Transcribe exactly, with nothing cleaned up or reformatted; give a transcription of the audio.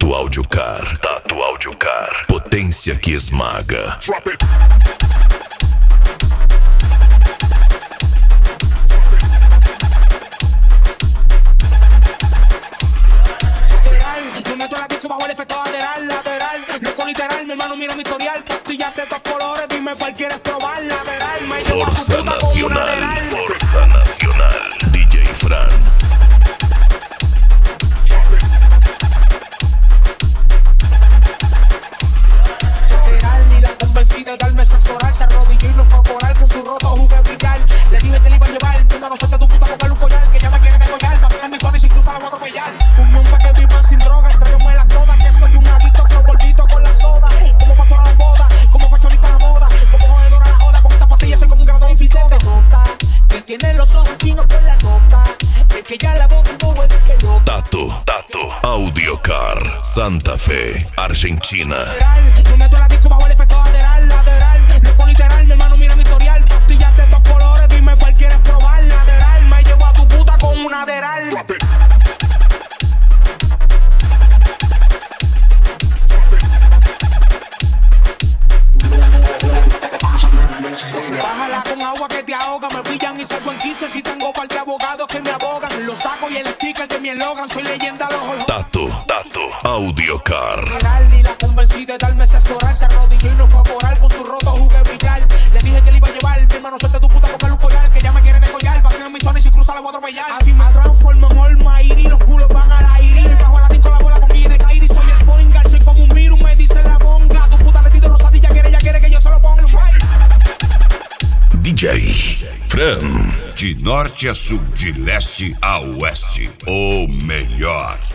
Tato Audiocar. Tato Audiocar. Potência que esmaga. Drop it. Me meto la disco bajo el efecto lateral, lateral. Loco literal, mi hermano mira mi historial. Pastillas de estos colores, dime cuál quieres probar, lateral. Me llevo a tu Fuerza puta con una Nacional. lateral. Fuerza Nacional. D J Fran. Lateral y la convencí de darme asesorar. Se arrodilló y no fue a coral con su roto jugué brillar. Le dije que le iba a llevar, tú me vas a soltar tu puta con un collar. Que ya me quiere degollar, pa' pegar mi suave y si cruza la voy a atropellar. Unión pa' que vivan sin droga, tráigame las todas. Que soy un adicto, flow gordito con la soda. Como pastora de moda, como fachonista de moda. Como jodedora la joda, con esta pastilla soy como un grado deficiente. Nota, que tiene los ojos chinos por la nota. Es que ya la boca un poco es que yo. Tato. Tato. Audiocar. Santa Fe, Argentina. Me meto la disco bajo el efecto lateral, lateral. Loco literal, mi hermano mira mi historial. Pastillas de estos colores, dime cuál quieres probar, lateral. Me llevo a tu puta con una lateral. Drop it. Bájala con agua que te ahoga. Me pillan y salgo en quince si tengo par de abogados que me abogan. Lo saco y el sticker de mi eslogan. Soy leyenda los ojos. Tato. Tato. Audiocar. Y la convencí de darme asesorar. Se arrodilló y no fue a coral con su roto jugué brillar. Le dije que le iba a llevar, mi hermano suelte tu puta con un collar. Que ya me quiere decollar, va a tener mi zona y si cruza la voy a atropellar. Así me transformo en Almighty, los culos van al aire. Bajo la disco la bola con Guille Kairi. Soy el Boingar, soy como un virus, me dice la bonga. Tu puta le tiro rosadilla, quiere, ya quiere que yo se lo ponga. D J Fran. De norte a sul, de leste a oeste, o melhor.